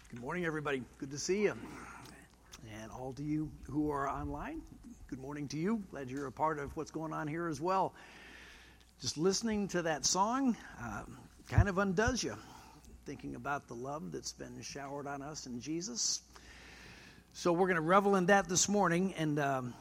Good morning, everybody. Good to see you. And all to you who are online, good morning to you. Glad you're a part of what's going on here as well. Just listening to that song kind of undoes you, thinking about the love that's been showered on us in Jesus. So we're going to revel in that this morning, and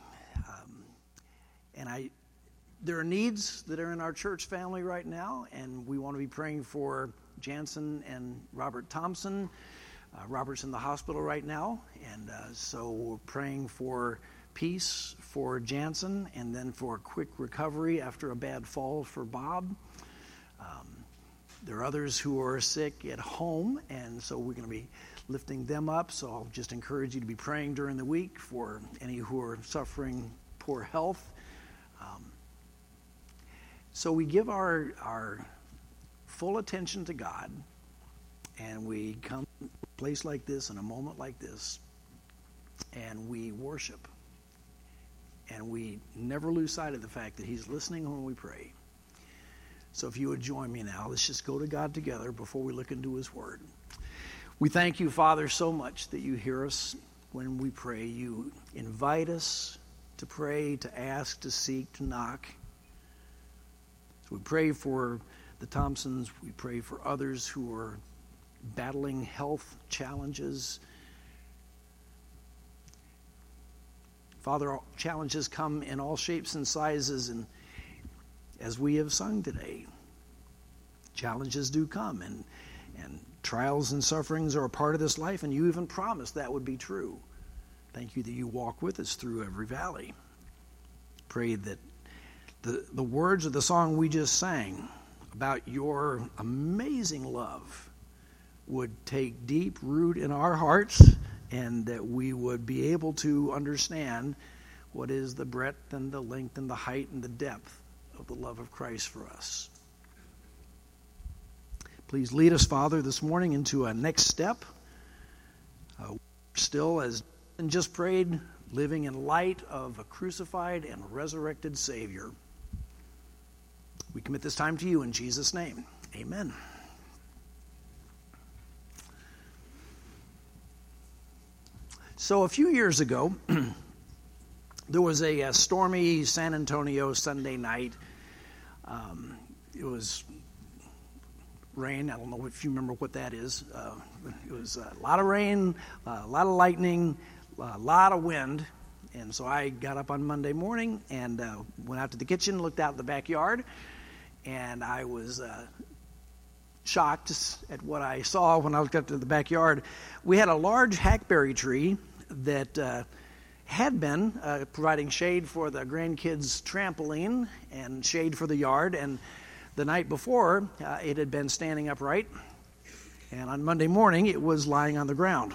there are needs that are in our church family right now, and we want to be praying for Jansen and Robert Thompson. Robert's in the hospital right now, and so we're praying for peace for Jansen and then for a quick recovery after a bad fall for Bob. There are others who are sick at home, and so we're going to be lifting them up. So I'll just encourage you to be praying during the week for any who are suffering poor health. So we give our full attention to God, and we come to a place like this, in a moment like this, and we worship. And we never lose sight of the fact that He's listening when we pray. So if you would join me now, let's just go to God together before we look into His Word. We thank you, Father, so much that you hear us when we pray. You invite us to pray, to ask, to seek, to knock. So we pray for the Thompsons. We pray for others who are battling health challenges. Father, challenges come in all shapes and sizes, and as we have sung today, challenges do come, and trials and sufferings are a part of this life, and you even promised that would be true. Thank you that you walk with us through every valley. Pray that the words of the song we just sang about your amazing love would take deep root in our hearts, and that we would be able to understand what is the breadth and the length and the height and the depth of the love of Christ for us. Please lead us, Father, this morning into a next step. Still, as just prayed, living in light of a crucified and resurrected Savior. We commit this time to you in Jesus' name. Amen. So a few years ago, there was a stormy San Antonio Sunday night. It was rain. I don't know if you remember what that is. It was a lot of rain, a lot of lightning, a lot of wind. And so I got up on Monday morning and went out to the kitchen, looked out in the backyard, and I was shocked at what I saw when I looked up to the backyard. We had a large hackberry tree that had been providing shade for the grandkids' trampoline and shade for the yard. And the night before, it had been standing upright. And on Monday morning, it was lying on the ground.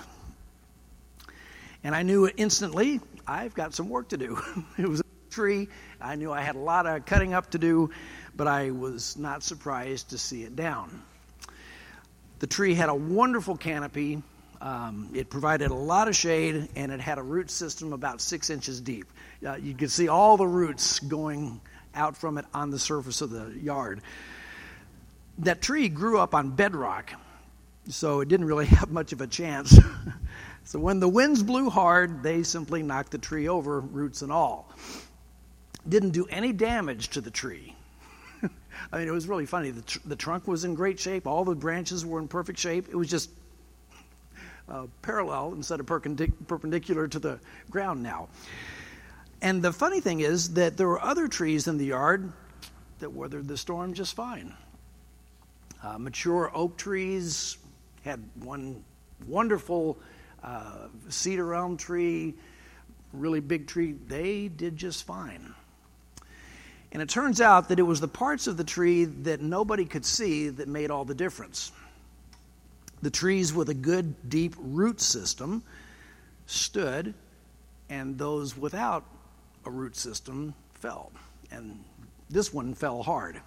And I knew instantly, I've got some work to do. It was a tree. I knew I had a lot of cutting up to do, but I was not surprised to see it down. The tree had a wonderful canopy. It provided a lot of shade, and it had a root system about 6 inches deep. You could see all the roots going out from it on the surface of the yard. That tree grew up on bedrock, so it didn't really have much of a chance. So when the winds blew hard, they simply knocked the tree over, roots and all. Didn't do any damage to the tree. I mean, it was really funny. The trunk was in great shape. All the branches were in perfect shape. It was just parallel instead of perpendicular to the ground now. And the funny thing is that there were other trees in the yard that weathered the storm just fine. Mature oak trees, had one wonderful cedar elm tree, really big tree. They did just fine. And it turns out that it was the parts of the tree that nobody could see that made all the difference. The trees with a good, deep root system stood, and those without a root system fell. And this one fell hard.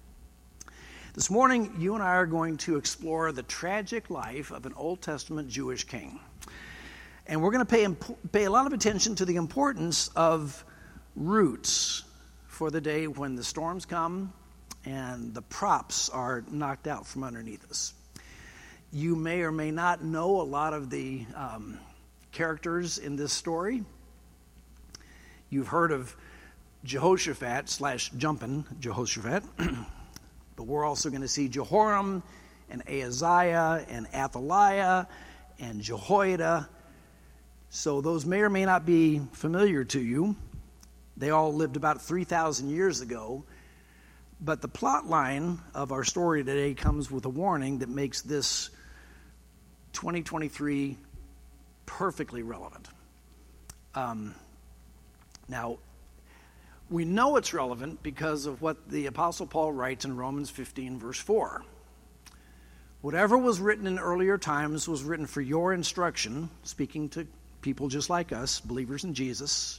This morning, you and I are going to explore the tragic life of an Old Testament Jewish king. And we're going to pay a lot of attention to the importance of roots for the day when the storms come and the props are knocked out from underneath us. You may or may not know a lot of the characters in this story. You've heard of Jehoshaphat / Jumpin' Jehoshaphat, but we're also going to see Jehoram and Ahaziah and Athaliah and Jehoiada. So those may or may not be familiar to you. They all lived about 3,000 years ago. But the plot line of our story today comes with a warning that makes this 2023 perfectly relevant. Now, we know it's relevant because of what the Apostle Paul writes in Romans 15, verse 4. Whatever was written in earlier times was written for your instruction, speaking to people just like us, believers in Jesus,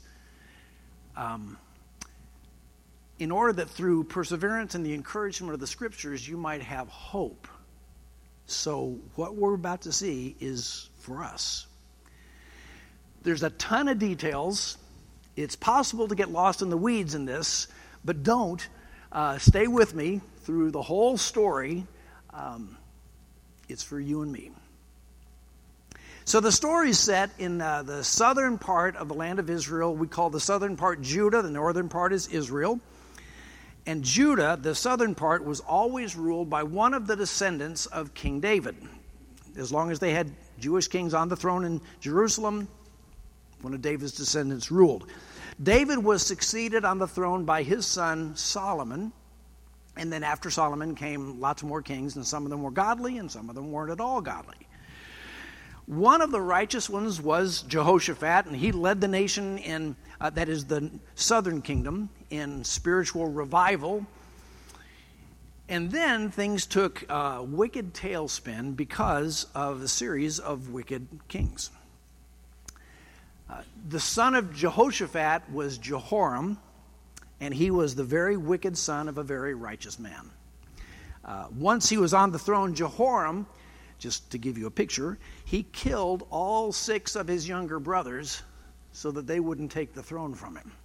in order that through perseverance and the encouragement of the Scriptures, you might have hope. So what we're about to see is for us. There's a ton of details. It's possible to get lost in the weeds in this, but don't. Stay with me through the whole story. It's for you and me. So the story is set in the southern part of the land of Israel. We call the southern part Judah. The northern part is Israel. And Judah, the southern part, was always ruled by one of the descendants of King David. As long as they had Jewish kings on the throne in Jerusalem, one of David's descendants ruled. David was succeeded on the throne by his son Solomon. And then after Solomon came lots more kings, and some of them were godly and some of them weren't at all godly. One of the righteous ones was Jehoshaphat, and he led the nation in, that is the southern kingdom, in spiritual revival. And then things took a wicked tailspin because of a series of wicked kings. The son of Jehoshaphat was Jehoram, and he was the very wicked son of a very righteous man. Once he was on the throne, Jehoram, just to give you a picture, he killed all 6 of his younger brothers so that they wouldn't take the throne from him.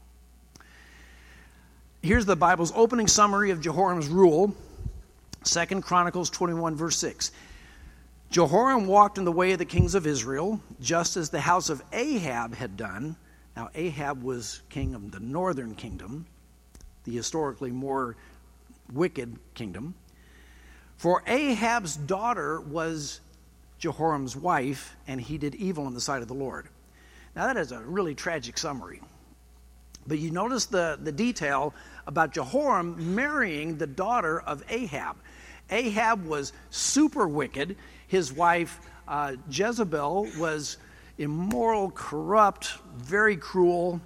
Here's the Bible's opening summary of Jehoram's rule, 2 Chronicles 21, verse 6. Jehoram walked in the way of the kings of Israel, just as the house of Ahab had done. Now, Ahab was king of the northern kingdom, the historically more wicked kingdom. For Ahab's daughter was Jehoram's wife, and he did evil in the sight of the Lord. Now, that is a really tragic summary. But you notice the detail about Jehoram marrying the daughter of Ahab. Ahab was super wicked. His wife, Jezebel, was immoral, corrupt, very cruel.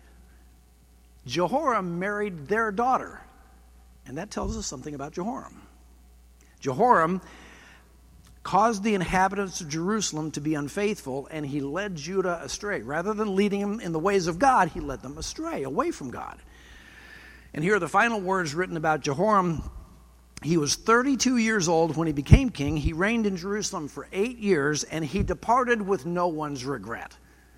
Jehoram married their daughter. And that tells us something about Jehoram. Jehoram caused the inhabitants of Jerusalem to be unfaithful, and he led Judah astray. Rather than leading them in the ways of God, he led them astray, away from God. And here are the final words written about Jehoram. He was 32 years old when he became king. He reigned in Jerusalem for 8 years, and he departed with no one's regret.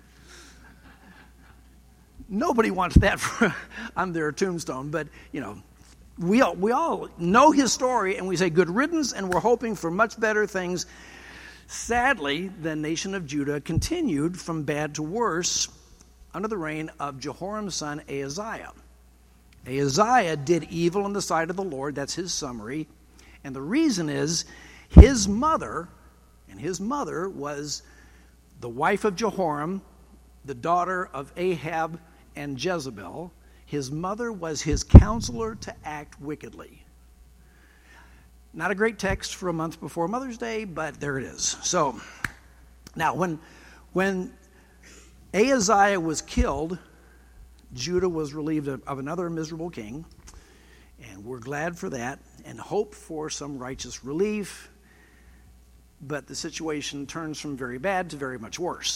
Nobody wants that on their tombstone, but, we all know his story, and we say good riddance, and we're hoping for much better things. Sadly, the nation of Judah continued from bad to worse under the reign of Jehoram's son Ahaziah. Ahaziah did evil in the sight of the Lord. That's his summary. And the reason is his mother was the wife of Jehoram, the daughter of Ahab and Jezebel. His mother was his counselor to act wickedly. Not a great text for a month before Mother's Day, but there it is. So, now when Ahaziah was killed, Judah was relieved of another miserable king, and we're glad for that and hope for some righteous relief, but the situation turns from very bad to very much worse.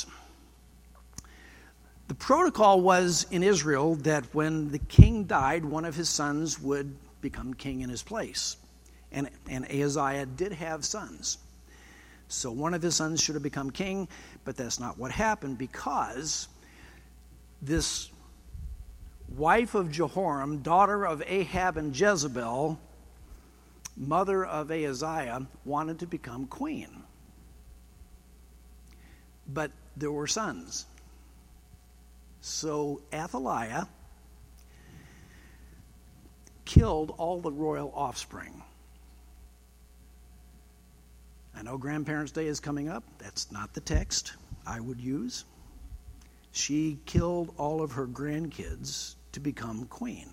The protocol was in Israel that when the king died, one of his sons would become king in his place, and Ahaziah did have sons. So one of his sons should have become king, but that's not what happened, because this wife of Jehoram, daughter of Ahab and Jezebel, mother of Ahaziah, wanted to become queen. but there were sons. So Athaliah killed all the royal offspring. I know Grandparents' Day is coming up. That's not the text I would use. She killed all of her grandkids to become queen.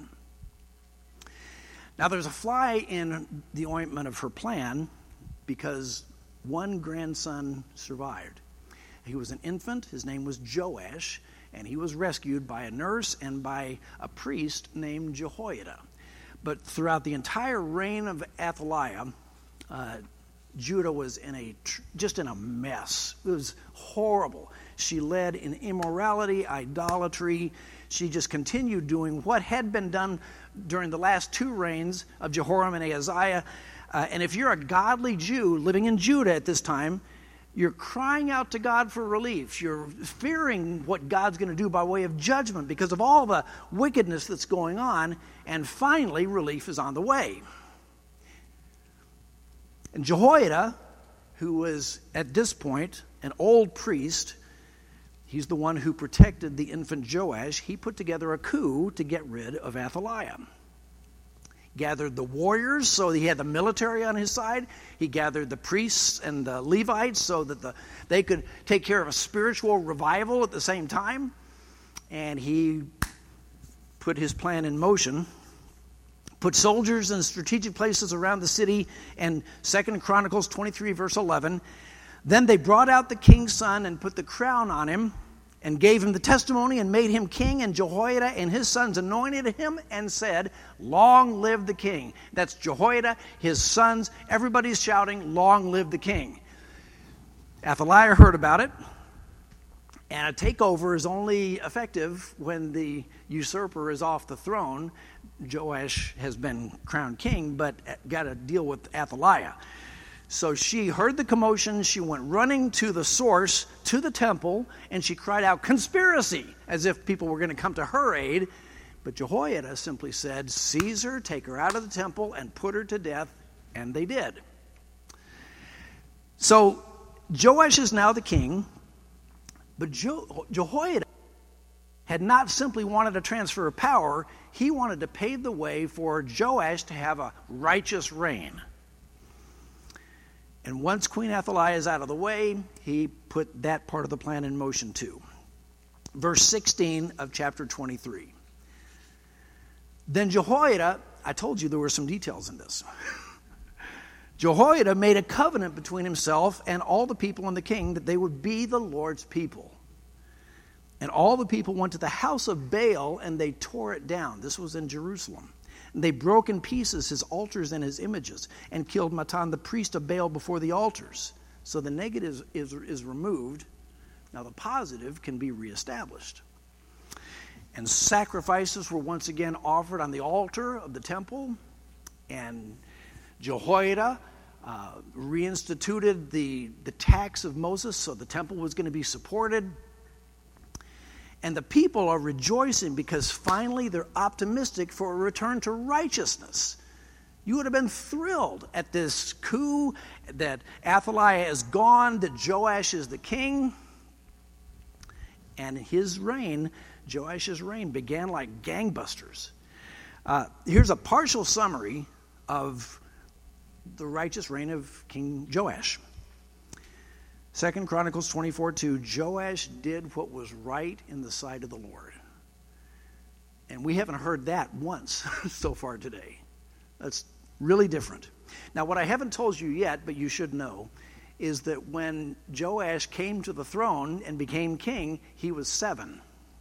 Now, there's a fly in the ointment of her plan because one grandson survived. He was an infant. His name was Joash, and he was rescued by a nurse and by a priest named Jehoiada. But throughout the entire reign of Athaliah, Judah was just in a mess. It was horrible. She led in immorality, idolatry. She just continued doing what had been done during the last two reigns of Jehoram and Ahaziah. And if you're a godly Jew living in Judah at this time, you're crying out to God for relief. You're fearing what God's going to do by way of judgment because of all the wickedness that's going on. And finally, relief is on the way. And Jehoiada, who was at this point an old priest, he's the one who protected the infant Joash, he put together a coup to get rid of Athaliah. Gathered the warriors so he had the military on his side. He gathered the priests and the Levites so that they could take care of a spiritual revival at the same time. And he put his plan in motion. Put soldiers in strategic places around the city. And 2 Chronicles 23 verse 11. Then they brought out the king's son and put the crown on him and gave him the testimony and made him king. And Jehoiada and his sons anointed him and said, "Long live the king." That's Jehoiada, his sons. Everybody's shouting, "Long live the king." Athaliah heard about it. And a takeover is only effective when the usurper is off the throne. Joash has been crowned king, but got to deal with Athaliah. So she heard the commotion, she went running to the source, to the temple, and she cried out, "Conspiracy!" as if people were going to come to her aid. But Jehoiada simply said, "Seize her, take her out of the temple, and put her to death," and they did. So Joash is now the king, but Jehoiada had not simply wanted a transfer of power, he wanted to pave the way for Joash to have a righteous reign. And once Queen Athaliah is out of the way, he put that part of the plan in motion too. Verse 16 of chapter 23. Then Jehoiada, I told you there were some details in this. Jehoiada made a covenant between himself and all the people and the king that they would be the Lord's people. And all the people went to the house of Baal and they tore it down. This was in Jerusalem. And they broke in pieces his altars and his images and killed Matan, the priest of Baal, before the altars. So the negative is removed. Now the positive can be reestablished. And sacrifices were once again offered on the altar of the temple. And Jehoiada reinstituted the tax of Moses, so the temple was going to be supported. And the people are rejoicing because finally they're optimistic for a return to righteousness. You would have been thrilled at this coup that Athaliah is gone, that Joash is the king. And his reign, Joash's reign, began like gangbusters. Here's a partial summary of the righteous reign of King Joash. 2 Chronicles 24:2, Joash did what was right in the sight of the Lord. And we haven't heard that once so far today. That's really different. Now, what I haven't told you yet, but you should know, is that when Joash came to the throne and became king, he was 7.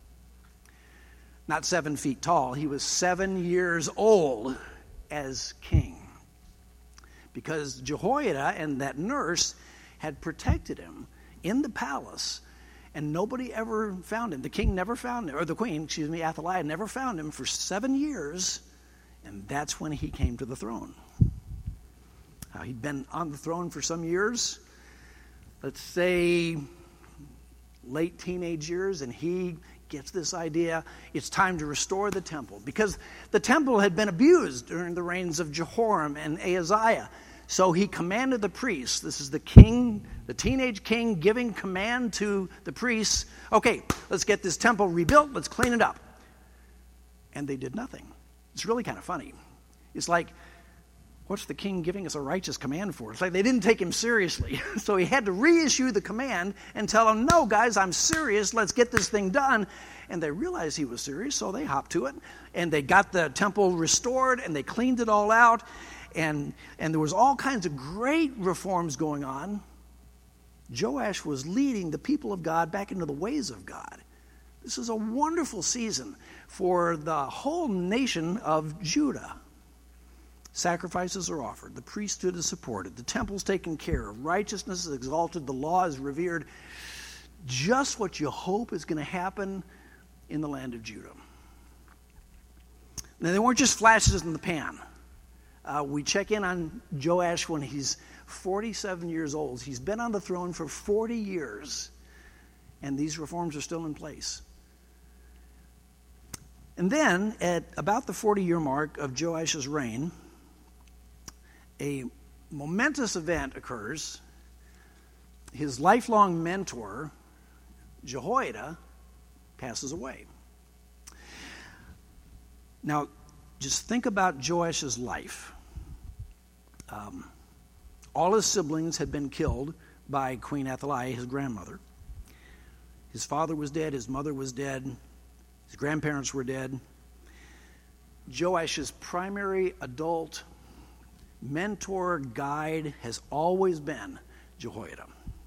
Not 7 feet tall. He was 7 years old as king. Because Jehoiada and that nurse had protected him in the palace, and nobody ever found him. The king never found him, or the queen, Athaliah never found him for 7 years, and that's when he came to the throne. He'd been on the throne for some years, let's say late teenage years, and he gets this idea, it's time to restore the temple, because the temple had been abused during the reigns of Jehoram and Ahaziah. So he commanded the priests, this is the king, the teenage king giving command to the priests, okay, let's get this temple rebuilt, let's clean it up. And they did nothing. It's really kind of funny. It's like, what's the king giving us a righteous command for? It's like they didn't take him seriously. So he had to reissue the command and tell them, no, guys, I'm serious. Let's get this thing done. And they realized he was serious, so they hopped to it. And they got the temple restored, and they cleaned it all out. And there was all kinds of great reforms going on. Joash was leading the people of God back into the ways of God. This is a wonderful season for the whole nation of Judah. Sacrifices are offered. The priesthood is supported. The temple's taken care of. Righteousness is exalted. The law is revered. Just what you hope is going to happen in the land of Judah. Now, they weren't just flashes in the pan. We check in on Joash when he's 47 years old. He's been on the throne for 40 years, and these reforms are still in place. And then, at about the 40-year mark of Joash's reign, a momentous event occurs. His lifelong mentor, Jehoiada, passes away. Now, just think about Joash's life. All his siblings had been killed by Queen Athaliah, his grandmother. His father was dead, his mother was dead, his grandparents were dead. Joash's primary adult mentor, guide, has always been Jehoiada.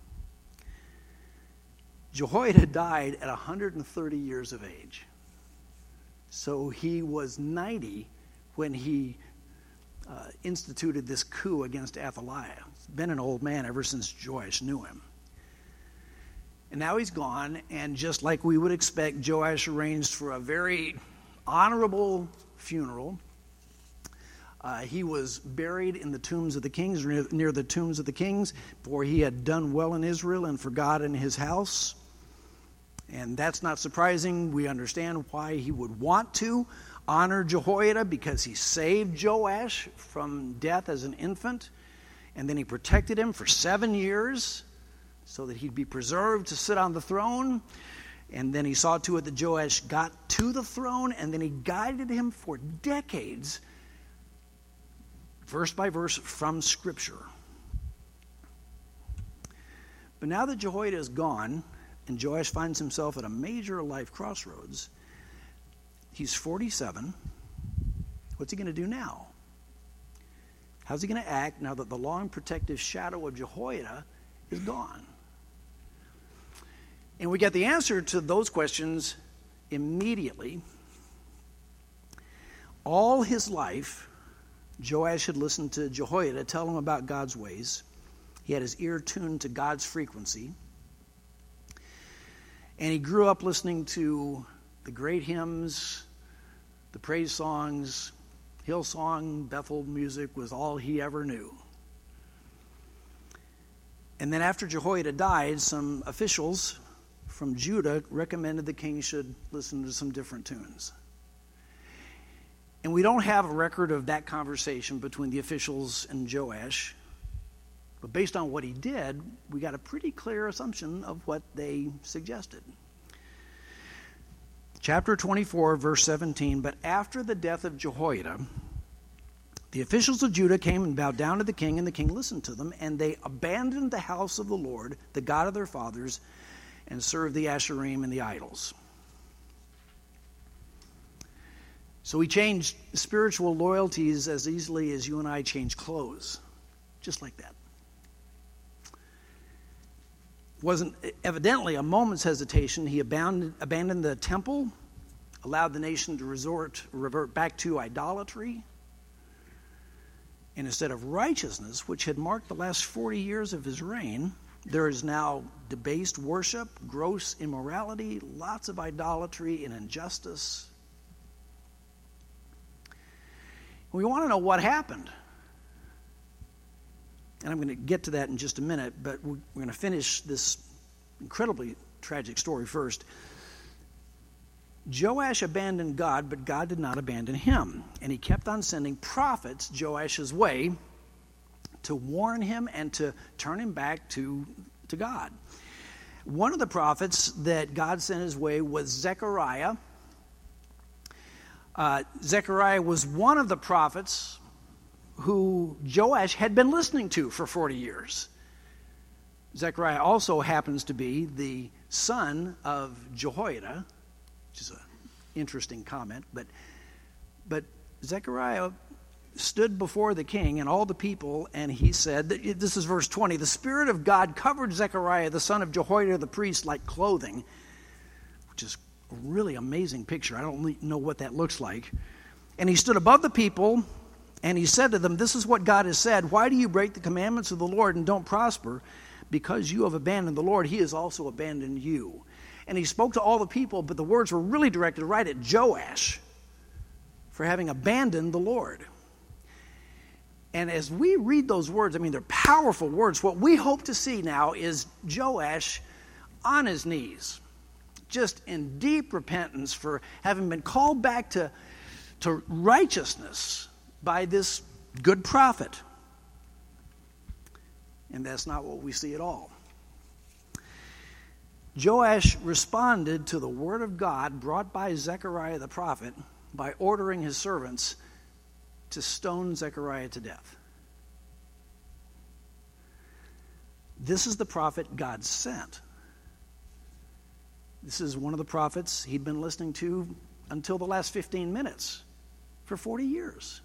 Jehoiada died at 130 years of age. So he was 90 when he instituted this coup against Athaliah. He's been an old man ever since Joash knew him. And now he's gone, and just like we would expect, Joash arranged for a very honorable funeral. He was buried in the tombs of the kings, near the tombs of the kings, for he had done well in Israel and for God in his house. And that's not surprising. We understand why he would want to honor Jehoiada, because he saved Joash from death as an infant, and then he protected him for 7 years so that he'd be preserved to sit on the throne. And then he saw to it that Joash got to the throne, and then he guided him for decades, verse by verse, from Scripture. But now that Jehoiada is gone, and Joash finds himself at a major life crossroads, he's 47. What's he going to do now? How's he going to act now that the long protective shadow of Jehoiada is gone? And we get the answer to those questions immediately. All his life, Joash had listened to Jehoiada tell him about God's ways. He had his ear tuned to God's frequency. And he grew up listening to the great hymns, the praise songs. Hillsong, Bethel music was all he ever knew. And then after Jehoiada died, some officials from Judah recommended the king should listen to some different tunes. And we don't have a record of that conversation between the officials and Joash. But based on what he did, we got a pretty clear assumption of what they suggested. Chapter 24, verse 17, but after the death of Jehoiada, the officials of Judah came and bowed down to the king, and the king listened to them, and they abandoned the house of the Lord, the God of their fathers, and served the Asherim and the idols. So he changed spiritual loyalties as easily as you and I change clothes, just like that. Wasn't evidently a moment's hesitation. He abandoned the temple, allowed the nation to revert back to idolatry. And instead of righteousness, which had marked the last 40 years of his reign, there is now debased worship, gross immorality, lots of idolatry and injustice. We want to know what happened. And I'm going to get to that in just a minute, but we're going to finish this incredibly tragic story first. Joash abandoned God, but God did not abandon him. And he kept on sending prophets Joash's way to warn him and to turn him back to God. One of the prophets that God sent his way was Zechariah. Zechariah was one of the prophets who Joash had been listening to for 40 years. Zechariah also happens to be the son of Jehoiada, which is an interesting comment, but Zechariah stood before the king and all the people, and he said, this is verse 20, the Spirit of God covered Zechariah, the son of Jehoiada the priest, like clothing, which is a really amazing picture. I don't know what that looks like. And he stood above the people, and he said to them, this is what God has said, why do you break the commandments of the Lord and don't prosper? Because you have abandoned the Lord, he has also abandoned you. And he spoke to all the people, but the words were really directed right at Joash for having abandoned the Lord. And as we read those words, I mean, they're powerful words. What we hope to see now is Joash on his knees, just in deep repentance for having been called back to righteousness by this good prophet. And that's not what we see at all. Joash responded to the word of God brought by Zechariah the prophet by ordering his servants to stone Zechariah to death. This is the prophet God sent. This is one of the prophets he'd been listening to until the last 15 minutes for 40 years.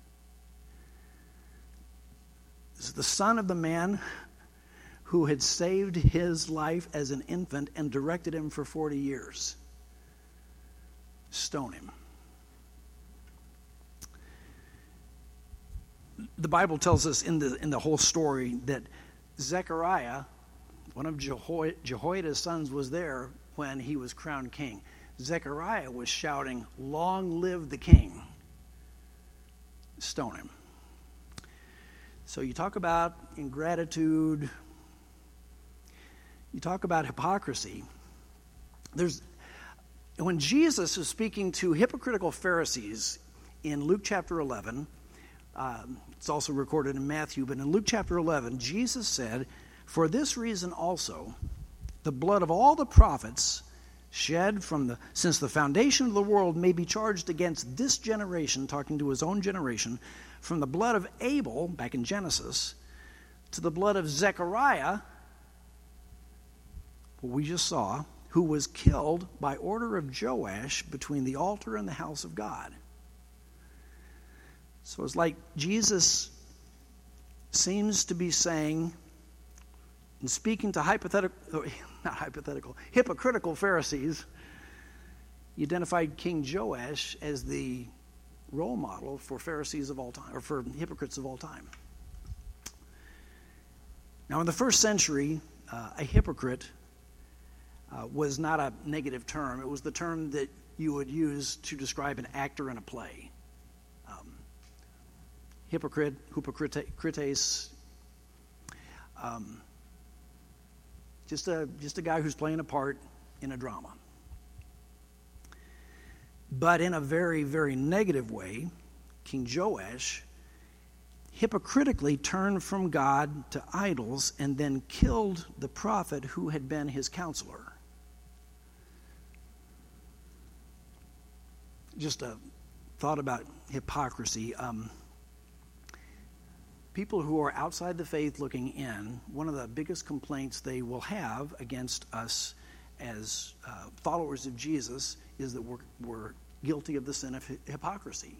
This is the son of the man who had saved his life as an infant and directed him for 40 years. Stone him. The Bible tells us in the whole story that Zechariah, one of Jehoiada's sons, was there when he was crowned king. Zechariah was shouting, "Long live the king." Stone him. So you talk about ingratitude, you talk about hypocrisy. When Jesus is speaking to hypocritical Pharisees in Luke chapter 11, it's also recorded in Matthew, but in Luke chapter 11, Jesus said, "For this reason also, the blood of all the prophets shed since the foundation of the world may be charged against this generation," talking to his own generation, "from the blood of Abel," back in Genesis, "to the blood of Zechariah," what we just saw, "who was killed by order of Joash between the altar and the house of God." So it's like Jesus seems to be saying, and speaking to hypocritical Pharisees, he identified King Joash as the role model for Pharisees of all time, or for hypocrites of all time. Now, in the first century, a hypocrite was not a negative term. It was the term that you would use to describe an actor in a play. Hypocrites, just a guy who's playing a part in a drama. But in a very, very negative way, King Joash hypocritically turned from God to idols and then killed the prophet who had been his counselor. Just a thought about hypocrisy. People who are outside the faith looking in, one of the biggest complaints they will have against us as followers of Jesus is that we're guilty of the sin of hypocrisy.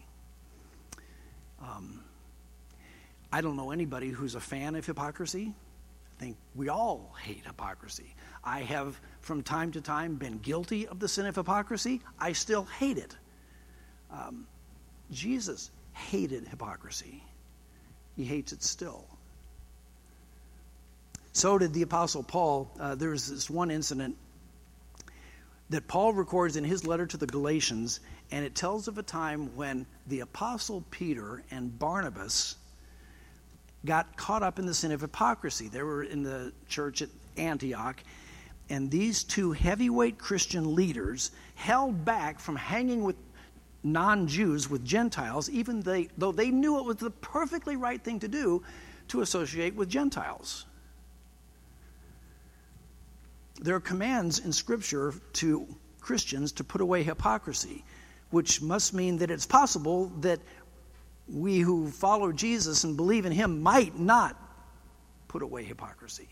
I don't know anybody who's a fan of hypocrisy. I think we all hate hypocrisy. I have, from time to time, been guilty of the sin of hypocrisy. I still hate it. Jesus hated hypocrisy. He hates it still. So did the Apostle Paul. There was this one incident that Paul records in his letter to the Galatians, and it tells of a time when the Apostle Peter and Barnabas got caught up in the sin of hypocrisy. They were in the church at Antioch, and these two heavyweight Christian leaders held back from hanging with non-Jews, with Gentiles, even though they knew it was the perfectly right thing to do, to associate with Gentiles. There are commands in Scripture to Christians to put away hypocrisy, which must mean that it's possible that we who follow Jesus and believe in him might not put away hypocrisy.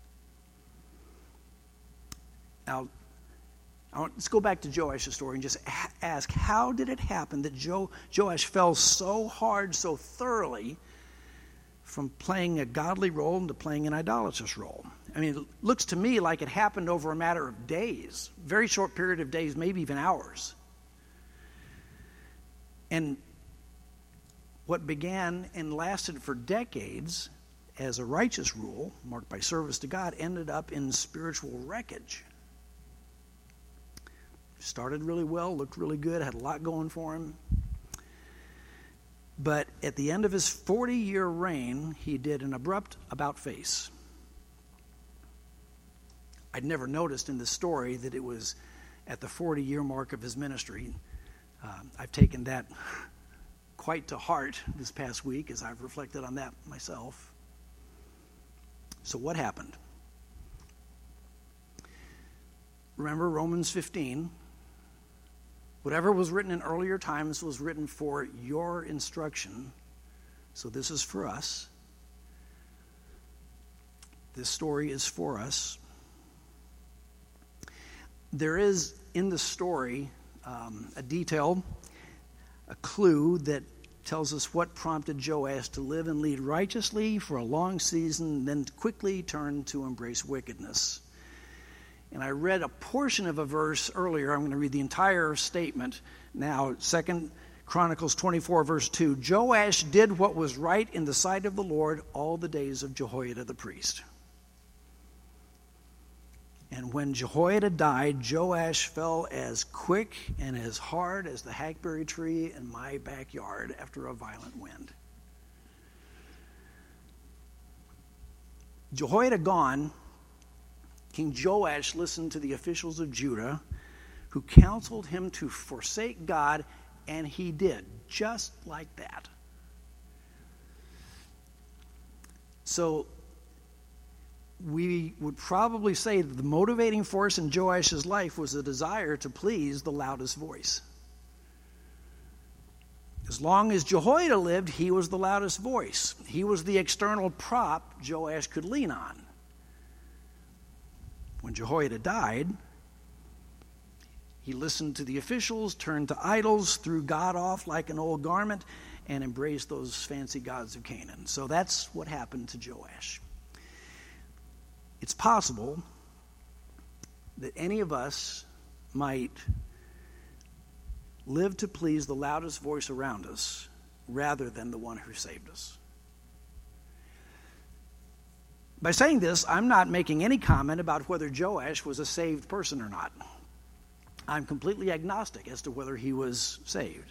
Now, let's go back to Joash's story and just ask, how did it happen that Joash fell so hard, so thoroughly, from playing a godly role into playing an idolatrous role? I mean, it looks to me like it happened over a matter of days, very short period of days, maybe even hours. And what began and lasted for decades as a righteous rule, marked by service to God, ended up in spiritual wreckage. Started really well, looked really good, had a lot going for him. But at the end of his 40-year reign, he did an abrupt about-face. I'd never noticed in this story that it was at the 40-year mark of his ministry. I've taken that quite to heart this past week as I've reflected on that myself. So what happened? Remember Romans 15. Whatever was written in earlier times was written for your instruction. So this is for us. This story is for us. There is in the story a detail, a clue that tells us what prompted Joash to live and lead righteously for a long season, then quickly turn to embrace wickedness. And I read a portion of a verse earlier. I'm going to read the entire statement now. 2 Chronicles 24, verse 2. Joash did what was right in the sight of the Lord all the days of Jehoiada the priest. And when Jehoiada died, Joash fell as quick and as hard as the hackberry tree in my backyard after a violent wind. Jehoiada gone, King Joash listened to the officials of Judah who counseled him to forsake God, and he did, just like that. So we would probably say that the motivating force in Joash's life was a desire to please the loudest voice. As long as Jehoiada lived, he was the loudest voice. He was the external prop Joash could lean on. When Jehoiada died, he listened to the officials, turned to idols, threw God off like an old garment, and embraced those fancy gods of Canaan. So that's what happened to Joash. It's possible that any of us might live to please the loudest voice around us rather than the one who saved us. By saying this, I'm not making any comment about whether Joash was a saved person or not. I'm completely agnostic as to whether he was saved.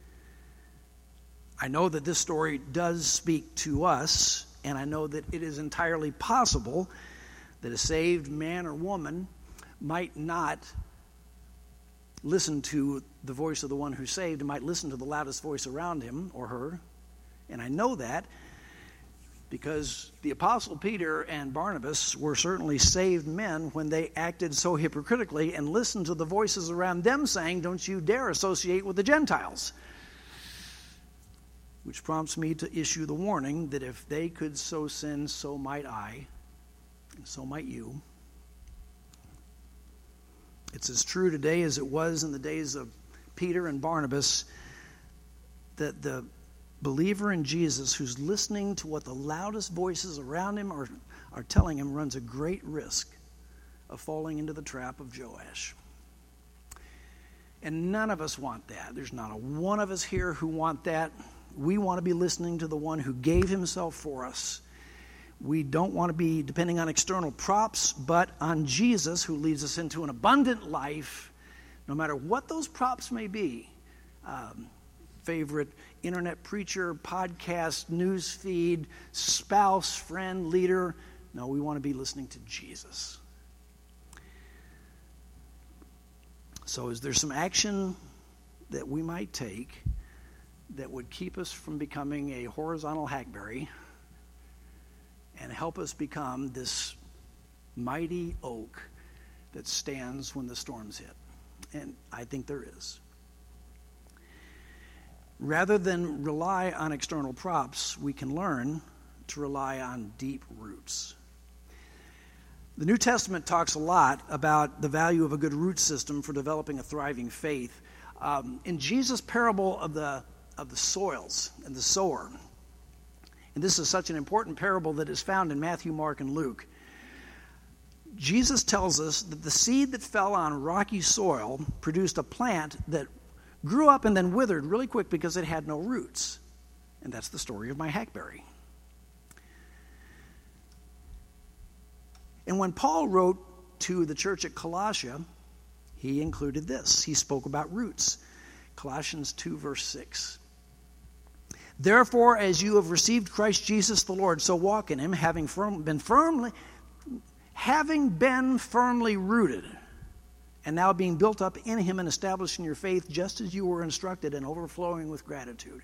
I know that this story does speak to us, and I know that it is entirely possible that a saved man or woman might not listen to the voice of the one who saved, and might listen to the loudest voice around him or her. And I know that because the Apostle Peter and Barnabas were certainly saved men when they acted so hypocritically and listened to the voices around them saying, "Don't you dare associate with the Gentiles." Which prompts me to issue the warning that if they could so sin, so might I, and so might you. It's as true today as it was in the days of Peter and Barnabas that the believer in Jesus who's listening to what the loudest voices around him are telling him runs a great risk of falling into the trap of Joash. And none of us want that. There's not a one of us here who want that. We want to be listening to the one who gave himself for us. We don't want to be depending on external props, but on Jesus, who leads us into an abundant life, no matter what those props may be. Favorite internet preacher, podcast, news feed, spouse, friend, leader. No, we want to be listening to Jesus. So is there some action that we might take that would keep us from becoming a horizontal hackberry and help us become this mighty oak that stands when the storms hit. And I think there is. Rather than rely on external props, we can learn to rely on deep roots. The New Testament talks a lot about the value of a good root system for developing a thriving faith. In Jesus' parable of the soils and the sower, and this is such an important parable that is found in Matthew, Mark, and Luke, Jesus tells us that the seed that fell on rocky soil produced a plant that grew up and then withered really quick because it had no roots. And that's the story of my hackberry. And when Paul wrote to the church at Colossia, he included this. He spoke about roots. Colossians 2, verse 6. Therefore, as you have received Christ Jesus the Lord, so walk in him, having been firmly rooted, and now being built up in him and established in your faith, just as you were instructed, and overflowing with gratitude.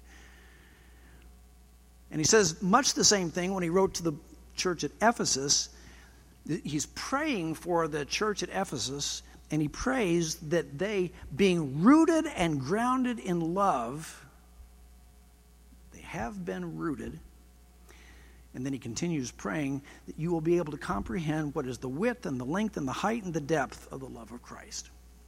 And he says much the same thing when he wrote to the church at Ephesus. He's praying for the church at Ephesus, and he prays that they, being rooted and grounded in love, they have been rooted. And then he continues praying that you will be able to comprehend what is the width and the length and the height and the depth of the love of Christ.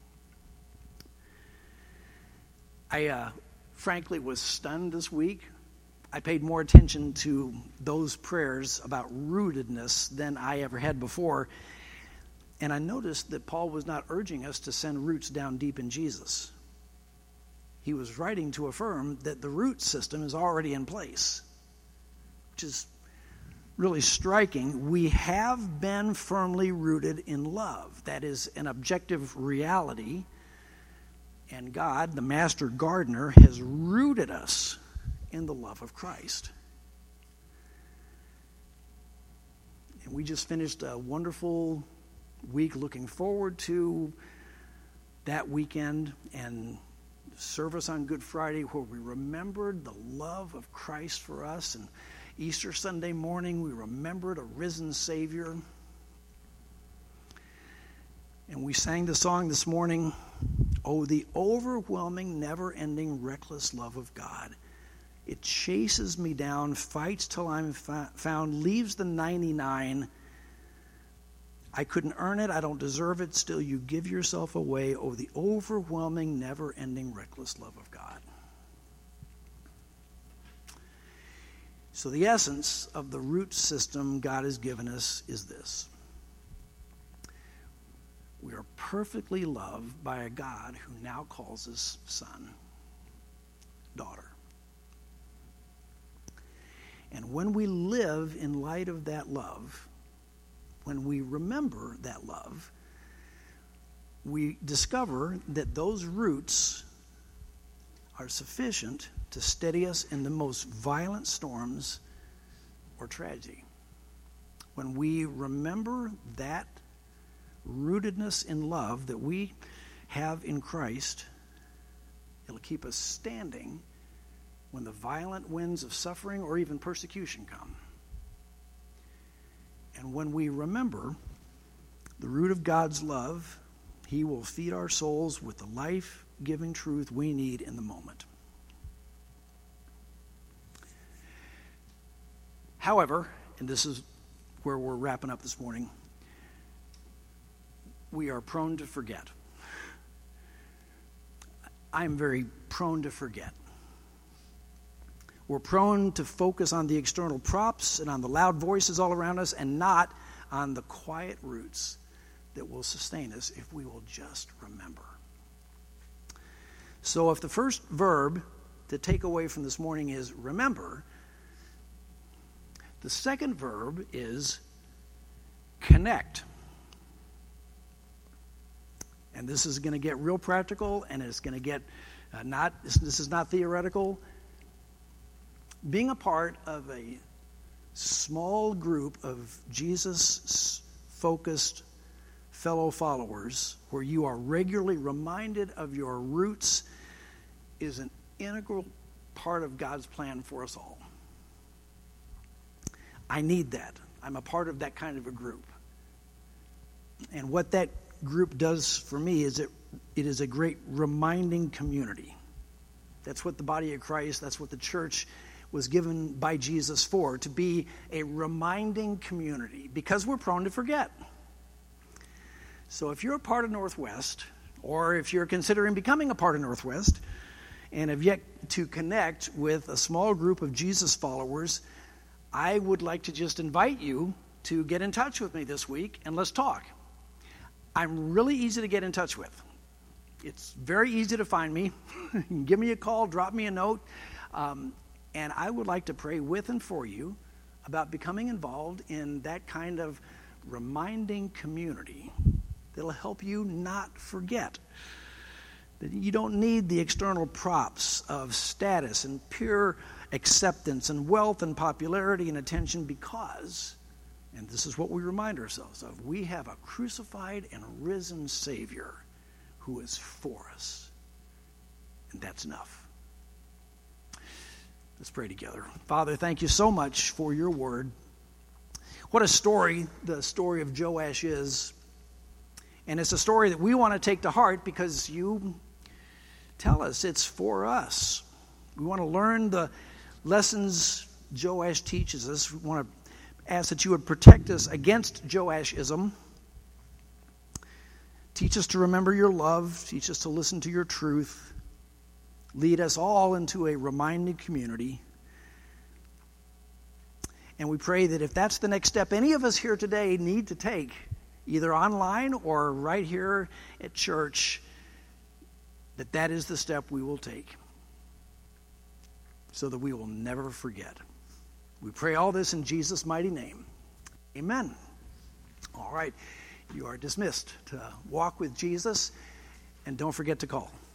I frankly was stunned this week. I paid more attention to those prayers about rootedness than I ever had before. And I noticed that Paul was not urging us to send roots down deep in Jesus. He was writing to affirm that the root system is already in place, which is really striking. We have been firmly rooted in love. That is an objective reality. And God, the master gardener, has rooted us in the love of Christ. And we just finished a wonderful week looking forward to that weekend and service on Good Friday where we remembered the love of Christ for us, and Easter Sunday morning we remembered a risen Savior. And we sang the song this morning, "Oh, the overwhelming, never-ending, reckless love of God. It chases me down, fights till I'm found, leaves the 99. I couldn't earn it, I don't deserve it, still you give yourself away. Oh, the overwhelming, never-ending, reckless love of God." So the essence of the root system God has given us is this. We are perfectly loved by a God who now calls us son, daughter. And when we live in light of that love, when we remember that love, we discover that those roots are sufficient to steady us in the most violent storms or tragedy. When we remember that rootedness in love that we have in Christ, it'll keep us standing when the violent winds of suffering or even persecution come. And when we remember the root of God's love, He will feed our souls with the life-giving truth we need in the moment. However, and this is where we're wrapping up this morning, we are prone to forget. I'm very prone to forget. We're prone to focus on the external props and on the loud voices all around us and not on the quiet roots that will sustain us if we will just remember. So if the first verb to take away from this morning is remember, the second verb is connect. And this is going to get real practical, and it's going to get this is not theoretical. Being a part of a small group of Jesus-focused fellow followers where you are regularly reminded of your roots is an integral part of God's plan for us all. I need that. I'm a part of that kind of a group. And what that group does for me is it is a great reminding community. That's what the body of Christ, that's what the church was given by Jesus for, to be a reminding community, because we're prone to forget. So if you're a part of Northwest, or if you're considering becoming a part of Northwest, and have yet to connect with a small group of Jesus followers, I would like to just invite you to get in touch with me this week, and let's talk. I'm really easy to get in touch with. It's very easy to find me. Give me a call, drop me a note, and I would like to pray with and for you about becoming involved in that kind of reminding community that'll help you not forget. That you don't need the external props of status and pure acceptance and wealth and popularity and attention, because, and this is what we remind ourselves of, we have a crucified and risen Savior who is for us. And that's enough. Let's pray together. Father, thank you so much for your word. What a story the story of Joash is. And it's a story that we want to take to heart because you tell us it's for us. We want to learn the lessons Joash teaches us. We want to ask that you would protect us against Joashism. Teach us to remember your love. Teach us to listen to your truth. Lead us all into a reminding community. And we pray that if that's the next step any of us here today need to take, either online or right here at church, that is the step we will take so that we will never forget. We pray all this in Jesus' mighty name. Amen. All right. You are dismissed to walk with Jesus, and don't forget to call.